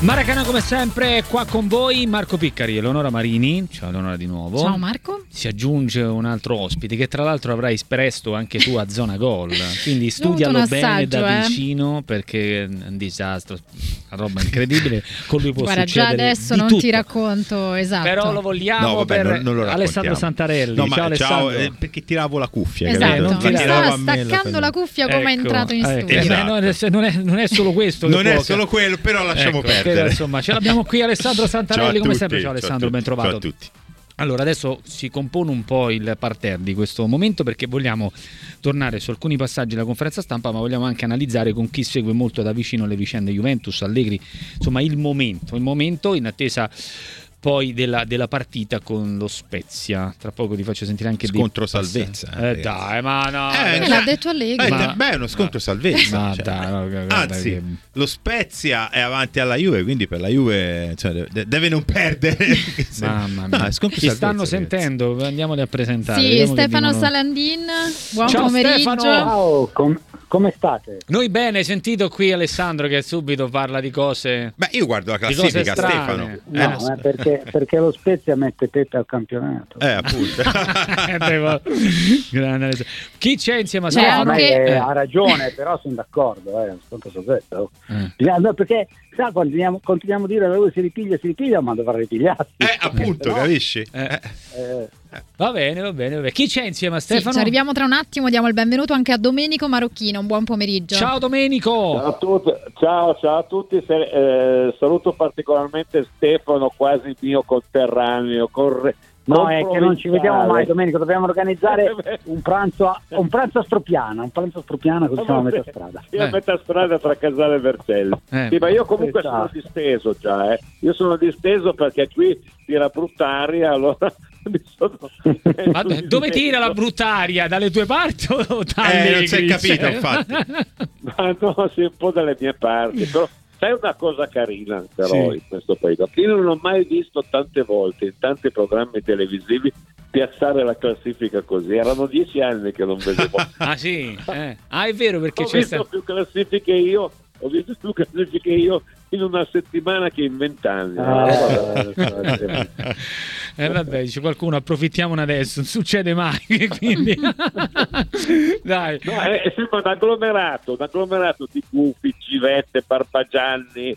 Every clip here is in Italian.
Maracana come sempre qua con voi Marco Piccari e Eleonora Marini. Ciao Eleonora di nuovo. Ciao Marco. Si aggiunge un altro ospite che tra l'altro avrai presto anche tu a Zona Gol, quindi studialo bene da vicino perché è un disastro, una roba incredibile. Con lui può Guarda, succedere già adesso di non tutto. ti racconto esatto. Però lo vogliamo per non lo Alessandro Santarelli. No, ciao Alessandro. perché tiravo la cuffia. Esatto, non mi tirava stava staccando la cuffia come è entrato in studio. Esatto. Non è solo questo. Non è solo quello, però lasciamo perdere. Insomma, ce l'abbiamo qui Alessandro Santarelli come sempre. Ciao Alessandro, ben trovato. Ciao a tutti. Allora, adesso si compone un po' il parterre di questo momento perché vogliamo tornare su alcuni passaggi della conferenza stampa, ma vogliamo anche analizzare con chi segue molto da vicino le vicende Juventus, Allegri, insomma il momento in attesa poi della partita con lo Spezia. Tra poco ti faccio sentire anche scontro salvezza. Dai, ma no. L'ha detto Allegri. Beh, è uno scontro salvezza. Anzi, lo Spezia è avanti alla Juve, quindi per la Juve deve non perdere. Mamma mia. Ci stanno sentendo, andiamoli a presentare. Sì, Stefano Salandin, buon pomeriggio. Ciao, come state? Noi bene, hai sentito qui Alessandro che subito parla di cose. Beh, io guardo la classifica, Stefano. No, perché lo Spezia mette Pepe al campionato. Appunto. Chi c'è insieme a C'è Stefano? Ha ragione, però sono d'accordo, sconto salvezza. Perché sa, continuiamo a dire che lui si ripiglia, ma dovrà ripigliarsi. Appunto, però, capisci? Va bene. Chi c'è insieme a Stefano? Sì, ci arriviamo tra un attimo, diamo il benvenuto anche a Domenico Marocchino, un buon pomeriggio. Ciao Domenico. Ciao a tutti, ciao a tutti. Saluto particolarmente Stefano, quasi mio conterraneo. No, è che non ci vediamo mai, Domenico, dobbiamo organizzare un pranzo a Stropiana, così siamo a metà strada. Sì, a metà strada tra Casale e Vercelli. Sì, ma io comunque sono disteso già, Io sono disteso perché qui tira brutta aria, allora ma dove tira la brutta aria? Dalle tue parti o non si è capito, infatti. Ma no, sì, un po' dalle mie parti, però sai una cosa carina però in questo paese, io non ho mai visto tante volte in tanti programmi televisivi piazzare la classifica così, erano 10 anni che non vedevo. Ah sì? È vero, perché ho visto più classifiche io in una settimana che in 20 anni. Vabbè, dice qualcuno, approfittiamone adesso, non succede mai, quindi dai. No, sembra un agglomerato di gufi, civette, barbagianni.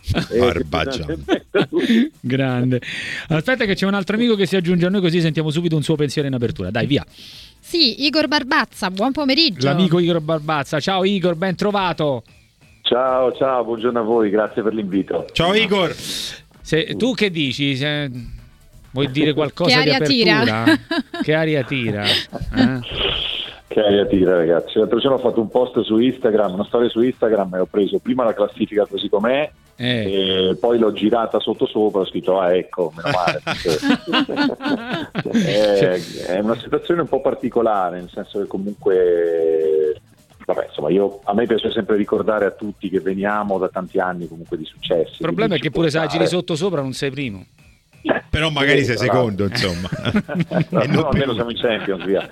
Grande. Aspetta che c'è un altro amico che si aggiunge a noi, così sentiamo subito un suo pensiero in apertura. Dai, via. Sì, Igor Barbazza, buon pomeriggio. L'amico Igor Barbazza. Ciao Igor, ben trovato. Ciao, buongiorno a voi, grazie per l'invito. Ciao Igor. Tu che dici? Vuoi dire qualcosa di apertura? Che aria tira? Che aria tira, ragazzi. L'altro giorno ho fatto un post su Instagram, una storia su Instagram, e ho preso prima la classifica così com'è e poi l'ho girata sopra, ho scritto ecco, meno male. È una situazione un po' particolare, nel senso che comunque insomma, a me piace sempre ricordare a tutti che veniamo da tanti anni comunque di successi. Il problema è che pure se la giri sopra non sei primo. Però magari sei secondo, insomma. No, almeno siamo in Champions, via.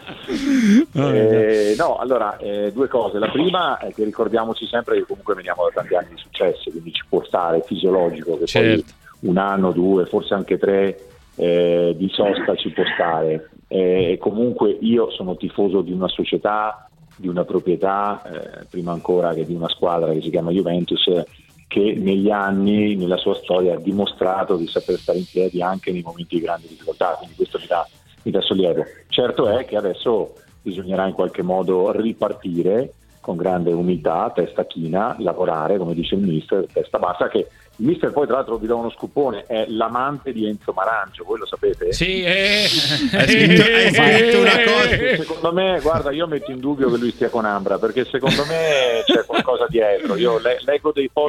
Allora, due cose. La prima è che ricordiamoci sempre che comunque veniamo da tanti anni di successi, quindi ci può stare, è fisiologico che poi un anno, due, forse anche tre di sosta ci può stare. Comunque io sono tifoso di una società, di una proprietà, prima ancora che di una squadra che si chiama Juventus, che negli anni, nella sua storia, ha dimostrato di saper stare in piedi anche nei momenti di grandi difficoltà, quindi questo mi dà sollievo. Certo è che adesso bisognerà in qualche modo ripartire con grande umiltà, testa china, lavorare, come dice il mister, testa bassa, che il mister poi tra l'altro vi do uno scoopone, è l'amante di Enzo Marangio, voi lo sapete? Sì, hai scritto una cosa. Secondo me, guarda, io metto in dubbio che lui stia con Ambra, perché secondo me c'è qualcosa dietro. Io leggo dei post.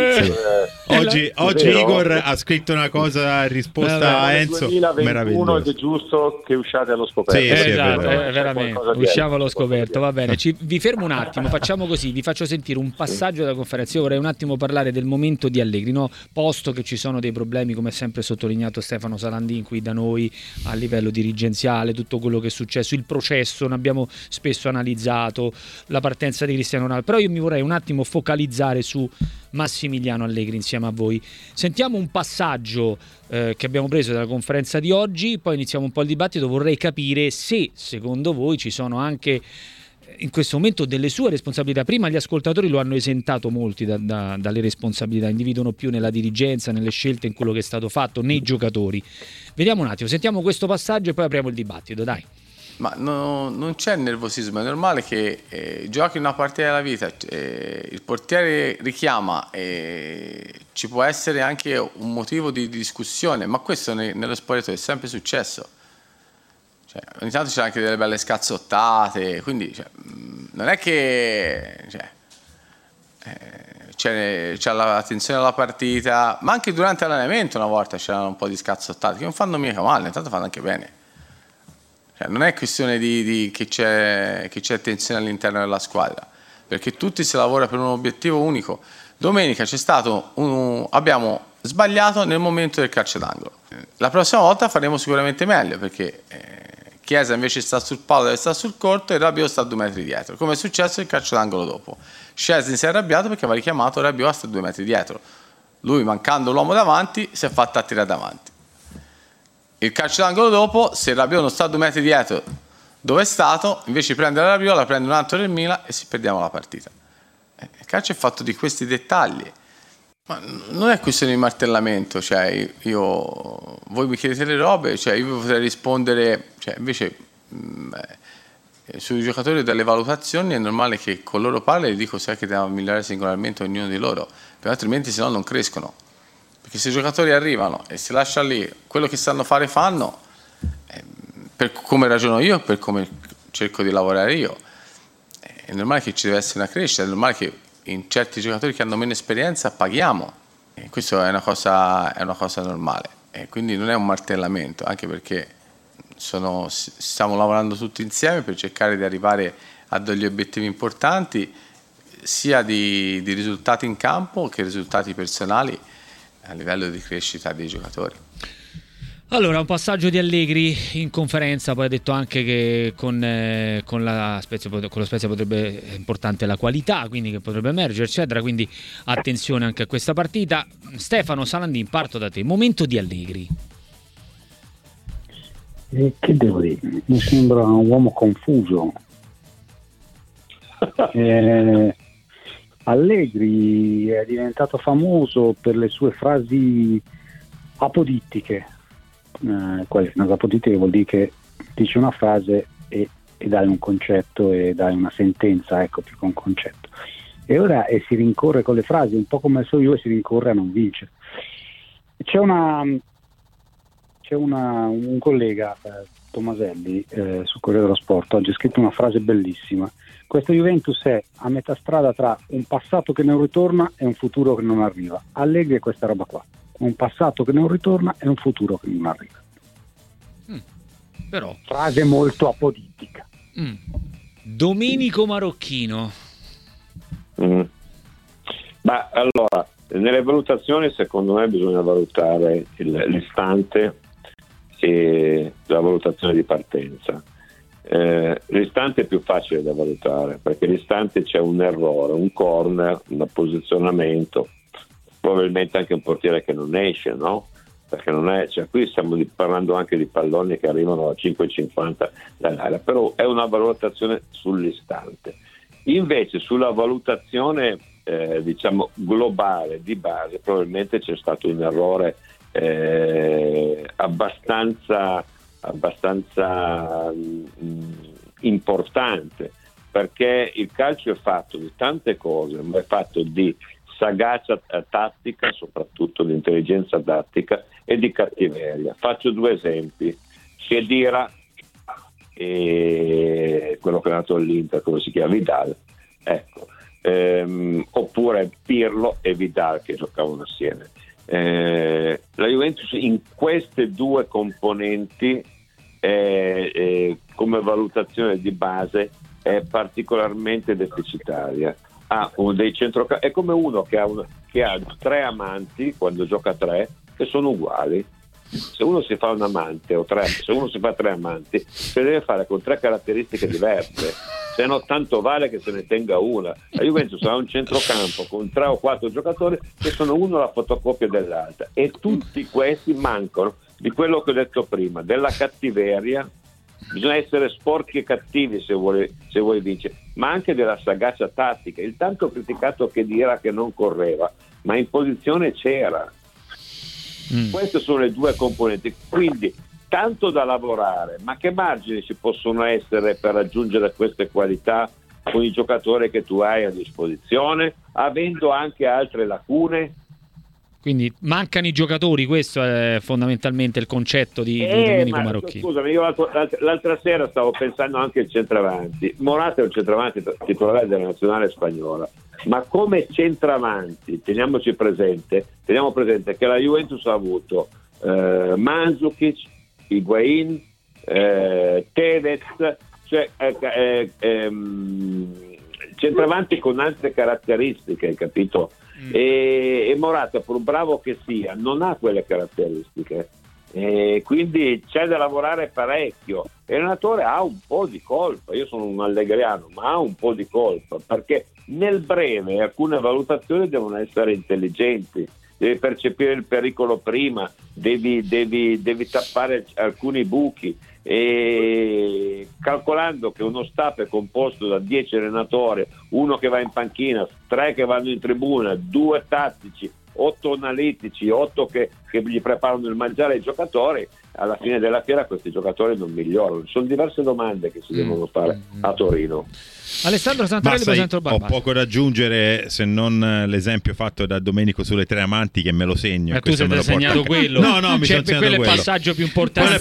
Oggi Igor ha scritto una cosa in risposta a Enzo. 2021 ed è giusto che usciate allo scoperto. Sì, esatto, è veramente. Usciamo allo scoperto, va bene. Vi fermo un attimo, facciamo così, vi faccio sentire un passaggio della conferenza. Io vorrei un attimo parlare del momento di Allegri. Allegri, no? Posto che ci sono dei problemi, come ha sempre sottolineato Stefano Salandin qui da noi, a livello dirigenziale, tutto quello che è successo, il processo, ne abbiamo spesso analizzato, la partenza di Cristiano Ronaldo, però io mi vorrei un attimo focalizzare su Massimiliano Allegri insieme a voi. Sentiamo un passaggio che abbiamo preso dalla conferenza di oggi, poi iniziamo un po' il dibattito. Vorrei capire se secondo voi ci sono anche in questo momento delle sue responsabilità. Prima gli ascoltatori lo hanno esentato molti dalle responsabilità, individuano più nella dirigenza, nelle scelte, in quello che è stato fatto, nei giocatori. Vediamo un attimo, sentiamo questo passaggio e poi apriamo il dibattito, dai. Ma non c'è nervosismo, è normale che giochi una partita della vita, il portiere richiama, ci può essere anche un motivo di discussione, ma questo nello spogliatoio è sempre successo. Cioè, ogni tanto c'è anche delle belle scazzottate, quindi non è che c'è l'attenzione alla partita, ma anche durante l'allenamento una volta c'erano un po' di scazzottate che non fanno mica male, intanto fanno anche bene. Non è questione che c'è tensione all'interno della squadra, perché tutti si lavora per un obiettivo unico. Domenica abbiamo sbagliato nel momento del calcio d'angolo. La prossima volta faremo sicuramente meglio, perché Chiesa invece sta sul palo, deve stare sul corto, e Rabiot sta a 2 metri dietro, come è successo il calcio d'angolo dopo. Szczęsny si è arrabbiato perché aveva richiamato Rabiot a stare 2 metri dietro. Lui, mancando l'uomo davanti, si è fatto attirare davanti. Il calcio d'angolo dopo, se Rabiot non sta a 2 metri dietro dove è stato, invece di prendere Rabiot, la prende un altro del Milan e si perdiamo la partita. Il calcio è fatto di questi dettagli. Ma non è questione di martellamento, voi mi chiedete le robe, io vi potrei rispondere, invece sui giocatori dalle valutazioni è normale che con loro parli e dico sai che devono migliorare singolarmente ognuno di loro, perché altrimenti se no non crescono. Perché se i giocatori arrivano e si lascia lì, quello che sanno fare fanno, per come ragiono io, per come cerco di lavorare io, è normale che ci deve essere una crescita, è normale che in certi giocatori che hanno meno esperienza paghiamo, e questo è una cosa normale, e quindi non è un martellamento, anche perché stiamo lavorando tutti insieme per cercare di arrivare a degli obiettivi importanti, sia di risultati in campo che risultati personali a livello di crescita dei giocatori. Allora, un passaggio di Allegri in conferenza, poi ha detto anche che con lo Spezia potrebbe, è importante la qualità, quindi che potrebbe emergere, eccetera, quindi attenzione anche a questa partita. Stefano Salandin, parto da te, momento di Allegri. Che devo dire? Mi sembra un uomo confuso. Allegri è diventato famoso per le sue frasi apodittiche. Apodittiche vuol dire che dici una frase e dai un concetto e dai una sentenza, ecco, più che un concetto. E ora si rincorre con le frasi, un po' come so io, si rincorre a non vincere. C'è un collega, Tomaselli, su Corriere dello Sport, oggi ha scritto una frase bellissima. Questa Juventus è a metà strada tra un passato che non ritorna e un futuro che non arriva. Allegri è questa roba qua. Un passato che non ritorna e un futuro che non arriva. Però frase molto apodittica. Domenico Marocchino. Ma allora, nelle valutazioni secondo me bisogna valutare l'istante e la valutazione di partenza. L'istante è più facile da valutare, perché l'istante c'è un errore, un corner, un posizionamento, probabilmente anche un portiere che non esce, no? Perché non è, qui stiamo parlando anche di palloni che arrivano a 5,50 dall'area, però è una valutazione sull'istante. Invece sulla valutazione globale di base, probabilmente c'è stato un errore abbastanza importante, perché il calcio è fatto di tante cose, ma è fatto di sagacia tattica, soprattutto di intelligenza tattica, e di cattiveria. Faccio 2 esempi: Khedira e quello che è nato all'Inter, come si chiama, Vidal, ecco, oppure Pirlo e Vidal che giocavano assieme. La Juventus in queste 2 componenti come valutazione di base è particolarmente deficitaria. ha dei centrocampisti, è come uno che ha 3 amanti quando gioca a 3 che sono uguali. Se uno si fa un amante o 3, se uno si fa 3 amanti, se deve fare con 3 caratteristiche diverse, se no tanto vale che se ne tenga una. La Juventus ha un centrocampo con 3 o 4 giocatori che sono uno la fotocopia dell'altra, e tutti questi mancano di quello che ho detto prima, della cattiveria. Bisogna essere sporchi e cattivi se vuoi vincere, ma anche della sagacia tattica. Il tanto criticato Khedira che non correva, ma in posizione c'era. Queste sono le 2 componenti, quindi tanto da lavorare, ma che margini ci possono essere per raggiungere queste qualità con i giocatori che tu hai a disposizione, avendo anche altre lacune? Quindi mancano i giocatori, questo è fondamentalmente il concetto di Domenico Marocchini. Scusami, io l'altra sera stavo pensando anche al centravanti. Morata è un centravanti titolare della nazionale spagnola, ma come centravanti teniamo presente che la Juventus ha avuto Mandzukic, Higuain, Tevez, cioè centravanti con altre caratteristiche, hai capito? E Morata, pur bravo che sia, non ha quelle caratteristiche, quindi c'è da lavorare parecchio. E l'allenatore ha un po' di colpa, io sono un allegriano, ma ha un po' di colpa, perché nel breve alcune valutazioni devono essere intelligenti, devi percepire il pericolo prima, devi tappare alcuni buchi, e calcolando che uno staff è composto da 10 allenatori, uno che va in panchina, 3 che vanno in tribuna, 2 tattici, 8 analitici, 8 che gli preparano il mangiare ai giocatori, alla fine della fiera questi giocatori non migliorano. Sono diverse domande che si devono fare a Torino. Alessandro Santarelli, presento il Ho poco da aggiungere se non l'esempio fatto da Domenico sulle 3 amanti, che me lo segno. Tu sei segnato quello. No, mi sono segnato quello è il passaggio più importante.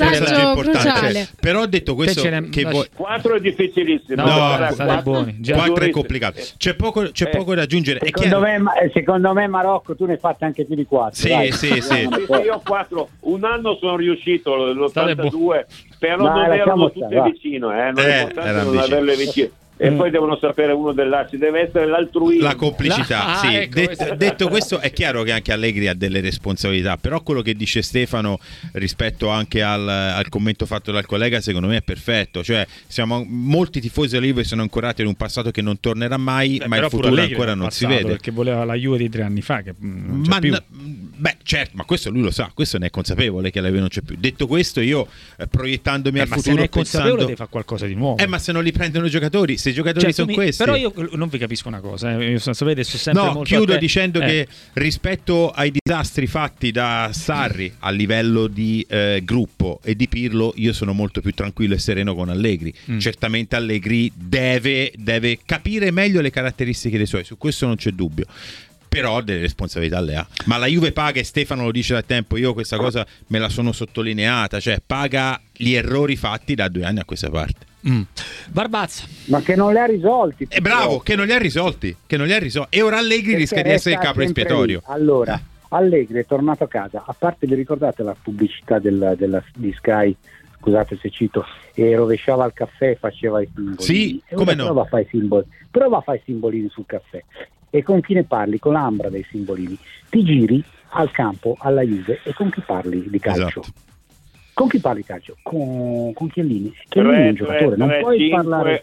Però detto questo, 4 è difficilissimo. No, 4 è complicato. C'è poco da aggiungere. Secondo me Marocco, tu ne hai fatte anche più di 4. Sì. Io 4, un anno sono riuscito, l'82, però non erano tutte vicino, non è importante non averle vicino. E poi devono sapere uno dell'altro, deve essere l'altruismo, la complicità. Sì. Ecco. Detto questo, è chiaro che anche Allegri ha delle responsabilità, però quello che dice Stefano rispetto anche al commento fatto dal collega, secondo me è perfetto. Cioè, molti tifosi della Juve sono ancorati in un passato che non tornerà mai, ma il futuro ancora non si vede, perché voleva la Juve di 3 anni fa, che non c'è più. Certo, ma questo lui lo sa, questo ne è consapevole che la Juve non c'è più. Detto questo, io proiettandomi al futuro, se ne è consapevole, deve fare qualcosa di nuovo. Ma se non li prendono i giocatori, se i giocatori sono questi. Però io non vi capisco una cosa, io sapete, sto sempre molto chiudo dicendo che rispetto ai disastri fatti da Sarri a livello di gruppo e di Pirlo, io sono molto più tranquillo e sereno con Allegri. Certamente Allegri deve capire meglio le caratteristiche dei suoi, su questo non c'è dubbio, però delle responsabilità le ha. Ma la Juve paga, e Stefano lo dice da tempo, io questa cosa me la sono sottolineata, cioè paga gli errori fatti da 2 anni a questa parte. Barbazza, ma che non li ha risolti. È bravo, che non li ha risolti. E ora Allegri rischia di essere il capo espiatorio. Allora, Allegri è tornato a casa, a parte, vi ricordate la pubblicità di Sky, scusate se cito, e rovesciava il caffè e faceva i simbolini. Sì, come no? Prova a fare i simbolini sul caffè. E con chi ne parli? Con l'ambra dei simbolini. Ti giri al campo, alla Juve, e con chi parli di calcio? Esatto. Con chi parli calcio? Con Chiellini. Chiellini è un giocatore, non puoi parlare.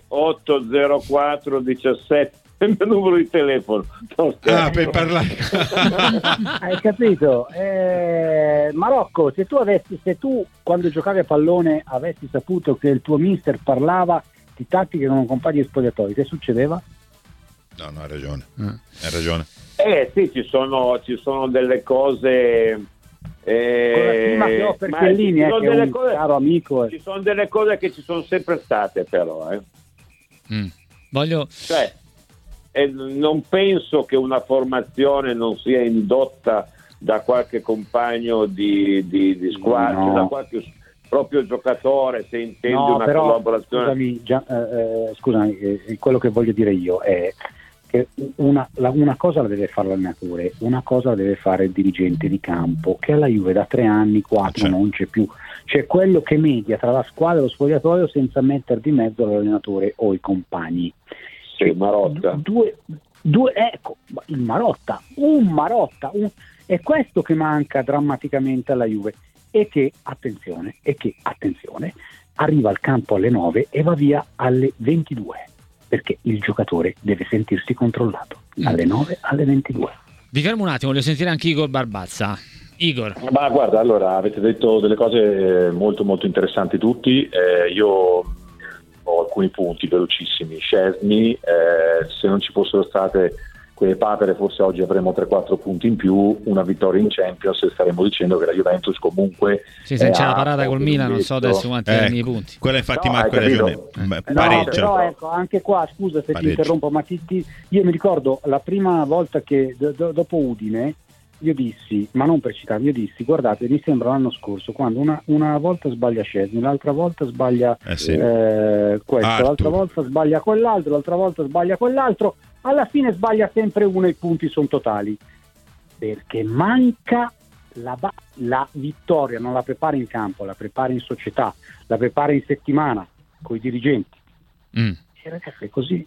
804 17 il mio numero di telefono. Per parlare. Hai capito? Marocco, se tu quando giocavi a pallone avessi saputo che il tuo mister parlava di tattiche con un compagno di spogliatoio, che succedeva? No, hai ragione. Hai ragione. Sì, ci sono delle cose. Per Chiellini è che è un caro amico. Ci sono delle cose che ci sono sempre state, però. Cioè, non penso che una formazione non sia indotta da qualche compagno di squadra, da qualche proprio giocatore, se intendi una collaborazione. Scusami, quello che voglio dire io è che una cosa la deve fare l'allenatore, una cosa la deve fare il dirigente di campo, che alla Juve da 3 anni, 4 non c'è più. C'è quello che media tra la squadra e lo spogliatoio senza mettere di mezzo l'allenatore o i compagni. Sì, Marotta. Ecco, il Marotta, è questo che manca drammaticamente alla Juve, e che attenzione, arriva al campo alle 9 e va via alle 22, perché il giocatore deve sentirsi controllato alle 9 alle 22. Vi fermo un attimo, voglio sentire anche Igor Barbazza. Igor. Ma guarda, allora avete detto delle cose molto molto interessanti tutti, io ho alcuni punti velocissimi. Szczęsny, se non ci fossero state quelle papere forse oggi avremo 3-4 punti in più, una vittoria in Champions e staremo dicendo che la Juventus comunque se c'è la parata col Milan non so adesso quanti i punti. Quella infatti Marco ha ragione, pareggia. Però ecco, anche qua scusa se ti interrompo, ma io mi ricordo la prima volta che dopo Udine io dissi, ma non per citare, io dissi guardate, mi sembra l'anno scorso quando una volta sbaglia Szczęsny, l'altra volta sbaglia questo, l'altra volta sbaglia quell'altro, l'altra volta sbaglia quell'altro, alla fine sbaglia sempre uno e i punti sono totali, perché manca la vittoria, non la prepara in campo, la prepara in società, la prepara in settimana con i dirigenti. E ragazzi è così.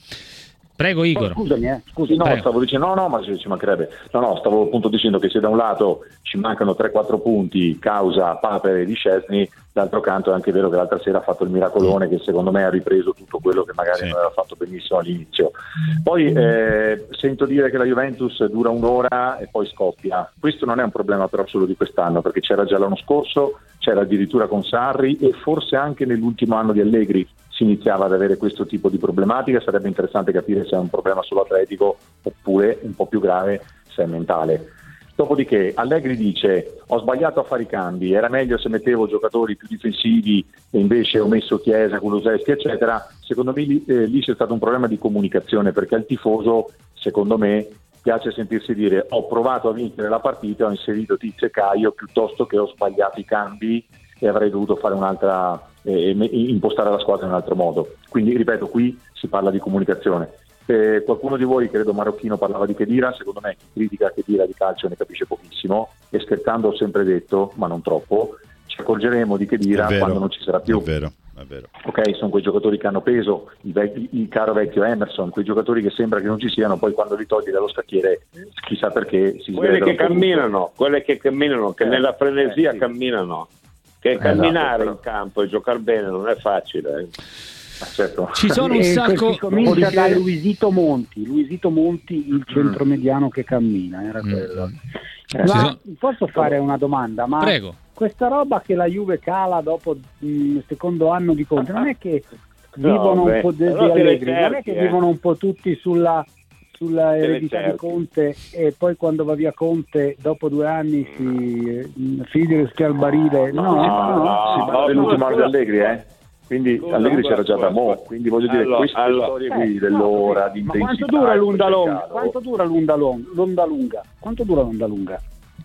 Prego Igor. Scusami. No, stavo dicendo ma ci mancherebbe. No, stavo appunto dicendo che se da un lato ci mancano 3-4 punti causa papere di Szczęsny, d'altro canto è anche vero che l'altra sera ha fatto il miracolone che secondo me ha ripreso tutto quello che magari non aveva fatto benissimo all'inizio. Poi sento dire che la Juventus dura un'ora e poi scoppia. Questo non è un problema però solo di quest'anno, perché c'era già l'anno scorso, c'era addirittura con Sarri e forse anche nell'ultimo anno di Allegri si iniziava ad avere questo tipo di problematica. Sarebbe interessante capire se è un problema solo atletico oppure un po' più grave se è mentale. Dopodiché Allegri dice ho sbagliato a fare i cambi, era meglio se mettevo giocatori più difensivi e invece ho messo Chiesa, Kulusevski eccetera. Secondo me lì c'è stato un problema di comunicazione, perché al tifoso secondo me piace sentirsi dire ho provato a vincere la partita, ho inserito Tizio e Caio piuttosto che ho sbagliato i cambi e avrei dovuto fare un'altra impostare la squadra in un altro modo. Quindi ripeto, qui si parla di comunicazione. Qualcuno di voi, credo Marocchino, parlava di Khedira. Secondo me chi critica Khedira di calcio ne capisce pochissimo, e scherzando ho sempre detto, ma non troppo, ci accorgeremo di Khedira quando non ci sarà più. È vero. Ok, sono quei giocatori che hanno peso, il caro vecchio Emerson, quei giocatori che sembra che non ci siano, poi quando li togli dallo scacchiere chissà perché si quelle che camminano, che nella frenesia camminano, che camminare in campo e giocare bene non è facile. Certo. Ci sono un sacco. Comincia da Luisito Monti, il centromediano che cammina, era quello. Posso fare una domanda? Ma prego. Questa roba che la Juve cala dopo il secondo anno di Conte, non è che vivono un po' di Allegri, non è che vivono un po' tutti sulla eredità di Conte, e poi quando va via Conte dopo 2 anni si rischia il barile? No, si parla dell'ultimo anno di Allegri, quindi Allegri c'era già da mo', quindi voglio dire queste storie qui dell'ora di intensità. Ma quanto dura l'onda lunga? Quanto dura l'onda lunga?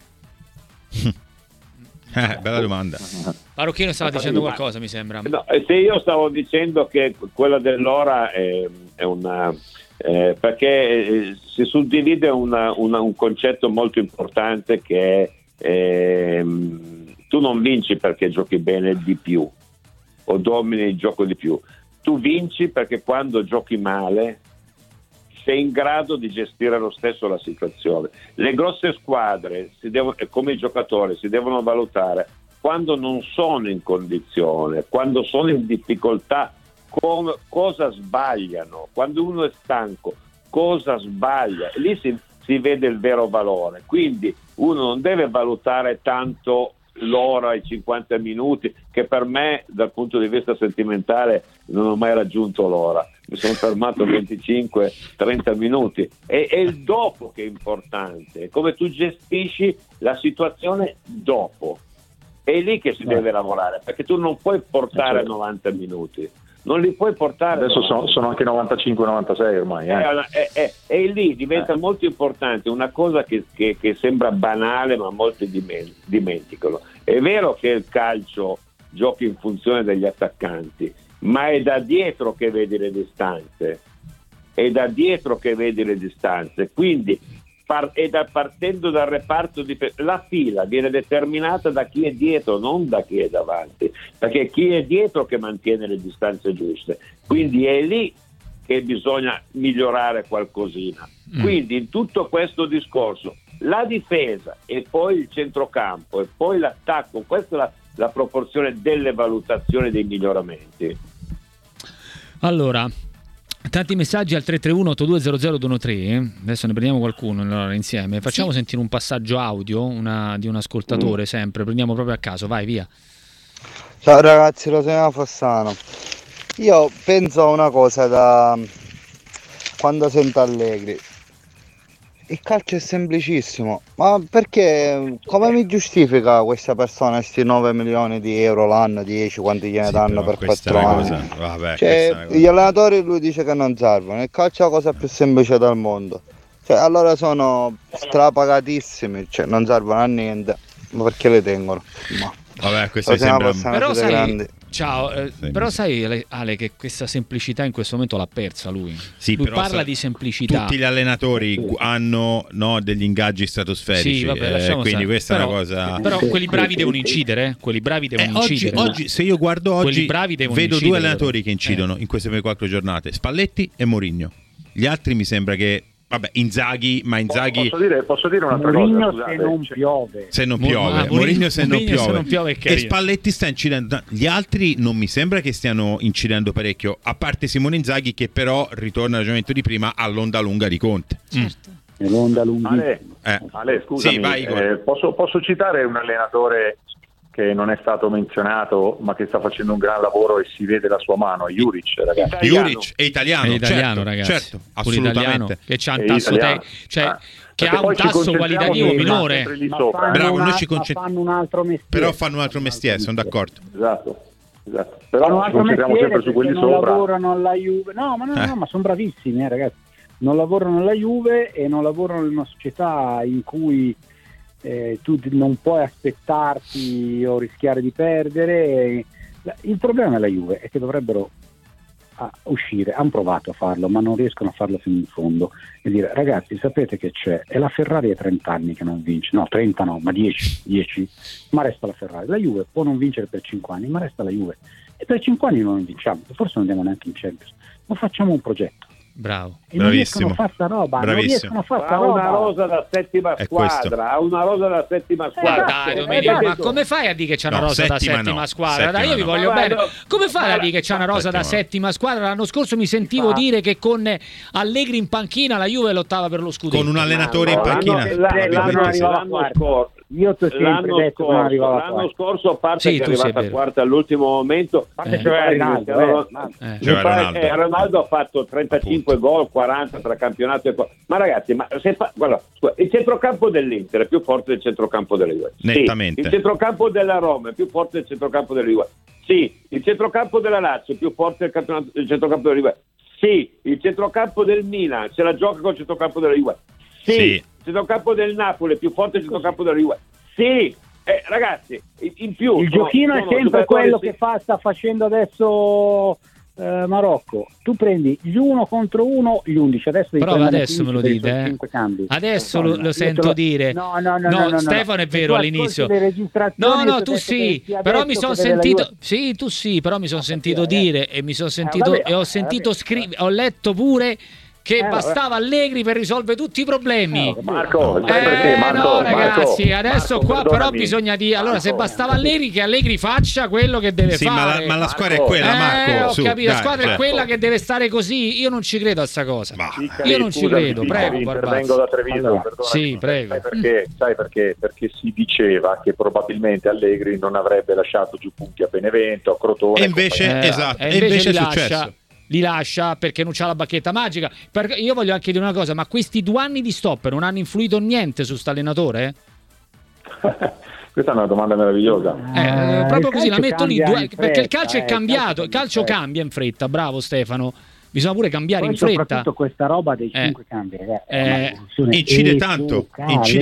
Bella domanda. Marocchino stava dicendo qualcosa, mi sembra. No, se io stavo dicendo che quella dell'ora è una perché si suddivide un concetto molto importante che è tu non vinci perché giochi bene di più o domini il gioco di più, tu vinci perché quando giochi male sei in grado di gestire lo stesso la situazione. Le grosse squadre come i giocatori si devono valutare quando non sono in condizione, quando sono in difficoltà, cosa sbagliano, quando uno è stanco cosa sbaglia, e lì si vede il vero valore. Quindi uno non deve valutare tanto l'ora e 50 minuti, che per me dal punto di vista sentimentale non ho mai raggiunto l'ora, mi sono fermato 25-30 minuti, è il dopo che è importante, è come tu gestisci la situazione dopo, è lì che si deve lavorare, perché tu non puoi portare 90 minuti, non li puoi portare. Adesso sono anche 95-96 ormai. E lì diventa molto importante una cosa che sembra banale, ma molti dimenticano. È vero che il calcio giochi in funzione degli attaccanti, ma è da dietro che vedi le distanze. Quindi partendo dal reparto la fila viene determinata da chi è dietro, non da chi è davanti, perché chi è dietro che mantiene le distanze giuste, quindi è lì che bisogna migliorare qualcosina. Quindi in tutto questo discorso la difesa e poi il centrocampo e poi l'attacco, questa è la proporzione delle valutazioni dei miglioramenti. Allora, tanti messaggi al 331-8200-213. Adesso ne prendiamo qualcuno allora, insieme. Facciamo sentire un passaggio audio di un ascoltatore sempre. Prendiamo proprio a caso, vai via. Ciao ragazzi, lo sono Fossano. Io penso a una cosa da quando sento Allegri. Il calcio è semplicissimo, ma perché come mi giustifica questa persona questi 9 milioni di euro l'anno, 10 quanti gliene danno per 4 anni? Vabbè, cioè, gli allenatori lui dice che non servono, il calcio è la cosa più semplice del mondo. Cioè, allora sono strapagatissimi, cioè non servono a niente, ma perché le tengono? Ma vabbè, questo sembra... Però però sai Ale che questa semplicità in questo momento l'ha persa lui. Sì, lui però parla di semplicità. Tutti gli allenatori hanno degli ingaggi stratosferici, sì, vabbè, quindi questa è una cosa. Però quelli bravi devono incidere, quelli bravi devono incidere. Oggi, se io guardo oggi, vedo incidere, due allenatori che incidono in queste 4 giornate: Spalletti e Mourinho. Gli altri mi sembra che vabbè, Inzaghi. Posso dire un'altra Mourinho cosa? Se non piove. Mourinho se non piove. E Spalletti sta incidendo. Gli altri non mi sembra che stiano incidendo parecchio, a parte Simone Inzaghi, che però ritorna al ragionamento di prima all'onda lunga di Conte. Certo. L'onda lunga. Ale, scusami, sì, vai, posso citare un allenatore che non è stato menzionato ma che sta facendo un gran lavoro e si vede la sua mano, Juric, ragazzi. Juric è italiano, certo, ragazzi. Certo, assolutamente. Che c'ha un tasso che ha un tasso qualitativo minore. Bravo, noi ci concentriamo. Fanno un altro mestiere. Però fanno un altro mestiere, sono d'accordo. Esatto. Però ci concentriamo sempre su quelli non sopra. Lavorano alla Juve. No, ma sono bravissimi, ragazzi. Non lavorano alla Juve e non lavorano in una società in cui tu non puoi aspettarti o rischiare di perdere. Il problema della Juve è che dovrebbero uscire, hanno provato a farlo ma non riescono a farlo fino in fondo e dire: ragazzi, sapete che c'è, è la Ferrari a 30 anni che non vince, no 30 no, ma 10, ma resta la Ferrari. La Juve può non vincere per 5 anni, ma resta la Juve, e per 5 anni non vinciamo, forse non andiamo neanche in Champions, ma facciamo un progetto. Bravo, e bravissimo. Non riescono a fare sta roba. Una rosa da settima squadra, ha una rosa da settima squadra. Dai, Domenico, ma come fai a dire che c'è una rosa da settima squadra? Dai, io vi voglio bene. Come fai a dire che c'è una rosa da settima squadra? L'anno scorso mi sentivo dire che con Allegri in panchina la Juve lottava per lo scudetto. Con un allenatore in panchina. L'anno scorso. Io ti ho sempre detto che non arrivava l'anno scorso, a parte che è arrivata quarta all'ultimo momento, Ronaldo ha fatto 35 gol, 40 tra campionato e ma ragazzi, guarda, il centrocampo dell'Inter è più forte del centrocampo della Juve. Nettamente. Sì, il centrocampo della Roma è più forte del centrocampo della Juve. Sì, il centrocampo della Lazio è più forte del centrocampo della Juve. Sì, il centrocampo del Milan se la gioca col centrocampo della Juve. Sì. Il centrocampo del Napoli è più forte del centrocampo della Juve. Sì, ragazzi, in più il giochino è sempre quello che sta facendo adesso Marocco. Tu prendi gli 1 contro 1, gli 11. Adesso me lo dite, adesso lo sento dire. No, Stefano, è vero, all'inizio. No, tu sì, però mi sono sentito. Sì, tu sì, però mi sono sentito dire e mi sono sentito e ho sentito scrivere, ho letto pure che bastava Allegri per risolvere tutti i problemi. Marco, Marco, ragazzi, adesso qua però bisogna dire, allora se bastava Allegri, che Allegri faccia quello che deve fare. Ma la squadra è quella, Marco. Ho capito, la squadra è quella che deve stare così. Io non ci credo a sta cosa. Io non ci credo, prego. Intervengo da Treviso, sì, prego. Sai perché? Perché si diceva che probabilmente Allegri non avrebbe lasciato giù punti a Benevento, a Crotone. E invece, esatto, e invece è successo. Li lascia perché non c'ha la bacchetta magica. Io voglio anche dire una cosa, ma questi 2 anni di stop non hanno influito niente su sto allenatore? Questa è una domanda meravigliosa. Proprio così la metto lì, perché il calcio è cambiato, il calcio cambia in fretta, bravo Stefano. Bisogna pure cambiare in fretta. Soprattutto questa roba dei 5 cambi, incide tanto,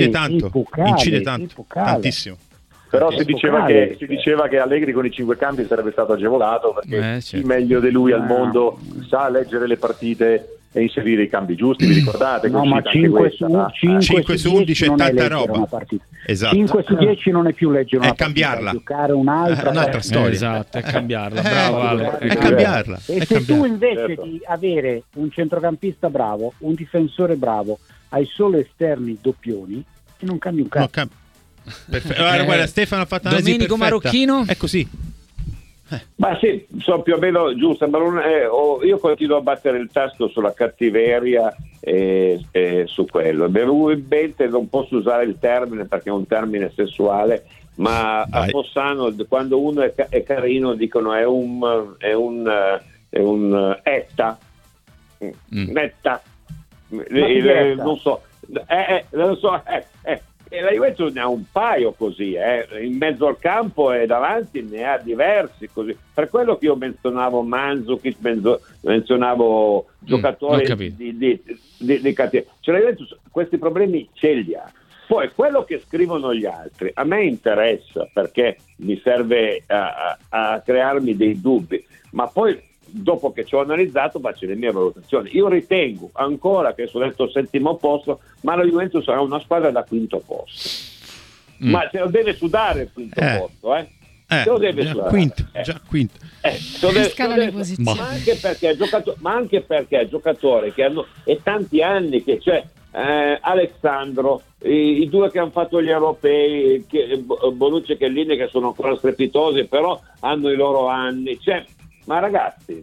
tantissimo. Però si diceva che Allegri con i 5 cambi sarebbe stato agevolato, perché chi meglio di lui al mondo sa leggere le partite, e inserire i cambi giusti, vi ricordate? No, ma 5 su 11 è tanta roba. 5 su 10 non è più leggere una partita, cambiarla, giocare un'altra storia. Esatto, è cambiarla. Bravo, è cambiarla. E se tu invece di avere un centrocampista bravo, un difensore bravo, hai solo esterni doppioni, e non cambi un cazzo. Guarda, Stefano ha fatto una Domenico Marocchino è così. Ma sì, sono più o meno giusto, ma io continuo a battere il tasto sulla cattiveria e su quello. Probabilmente non posso usare il termine perché è un termine sessuale, ma a Fossano quando uno è carino dicono è un etta, netta, non so. E la Juventus ne ha un paio così, in mezzo al campo e davanti ne ha diversi così. Per quello che io menzionavo Mandzukic, menzionavo giocatori di cattiveria. Cioè la Juventus questi problemi ce li ha. Poi quello che scrivono gli altri a me interessa perché mi serve a crearmi dei dubbi, ma poi dopo che ci ho analizzato faccio le mie valutazioni. Io ritengo ancora che sono detto settimo posto, ma la Juventus sarà una squadra da quinto posto. Ma se lo deve sudare il quinto posto, se lo deve sudare. Già quinto. Ma anche perché giocatori che hanno tanti anni che c'è Alessandro, i due che hanno fatto gli europei, Bonucci e Chiellini, che sono ancora strepitosi, però hanno i loro anni. Ma ragazzi,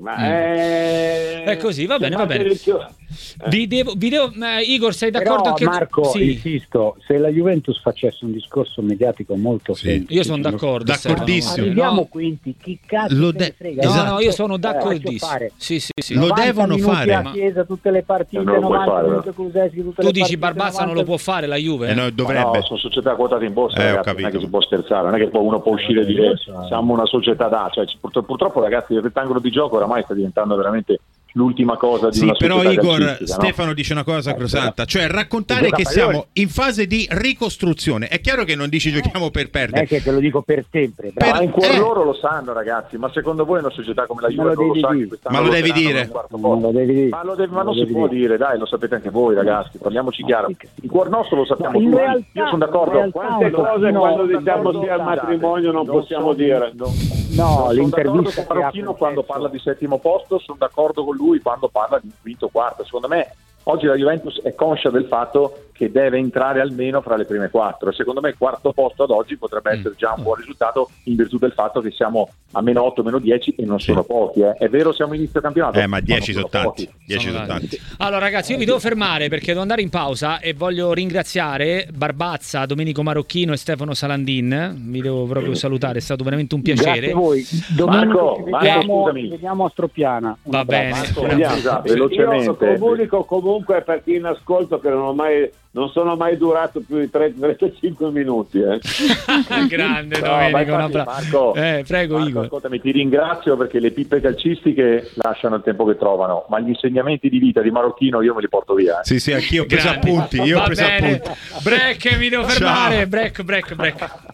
è così, va bene. Vi devo, Igor, sei d'accordo? Però, Marco, insisto, se la Juventus facesse un discorso mediatico molto semplice, io sono d'accordissimo. Arriviamo quinti, chi cazzo se ne frega? No, io sono d'accordissimo. Sì. Lo devono fare. A Chiesa tutte le partite, 90 minuti Kulusevski tutte le partite. Tu dici Barbazza non lo può fare la Juve? No, dovrebbe. No, sono società quotate in borsa, ragazzi, non è che si può scherzare, non è che uno può uscire e dire siamo una società purtroppo ragazzi, il rettangolo di gioco oramai sta diventando veramente l'ultima cosa di una società. Però Igor, Stefano dice una cosa sacrosanta, cioè raccontare che siamo in fase di ricostruzione. È chiaro che non dici giochiamo per perdere, è che te lo dico per sempre, ma in cuor loro lo sanno, ragazzi. Ma secondo voi una società come la Juve non lo sa che ma lo devi dire? Ma non si può dire, dai, lo sapete anche voi, ragazzi, parliamoci chiaro. In cuor nostro lo sappiamo tutti. Io sono d'accordo. Quante cose quando diciamo sia al matrimonio non possiamo dire. No, l'intervista con Marocchino quando parla di settimo posto, sono d'accordo con lui quando parla di quinto, quarto. Secondo me oggi la Juventus è conscia del fatto che deve entrare almeno fra le prime 4 e secondo me il quarto posto ad oggi potrebbe essere già un buon risultato in virtù del fatto che siamo a meno 8, meno 10 e non sono pochi. È vero, siamo inizio campionato, ma 10 sono tanti. Allora ragazzi, io vi devo fermare perché devo andare in pausa e voglio ringraziare Barbazza, Domenico Marocchino e Stefano Salandin. Vi devo proprio salutare, è stato veramente un piacere. Grazie a voi. Domenico, ci vediamo a Stroppiana. Va bene. Io comunico comunque per chi in ascolto che non sono mai durato più di 35 minuti. Grande Domenico, Marco, prego Igor. Ascoltami, ti ringrazio perché le pippe calcistiche lasciano il tempo che trovano, ma gli insegnamenti di vita di Marocchino io me li porto via. Sì, anch'io ho preso appunti. Break, mi devo fermare. Break.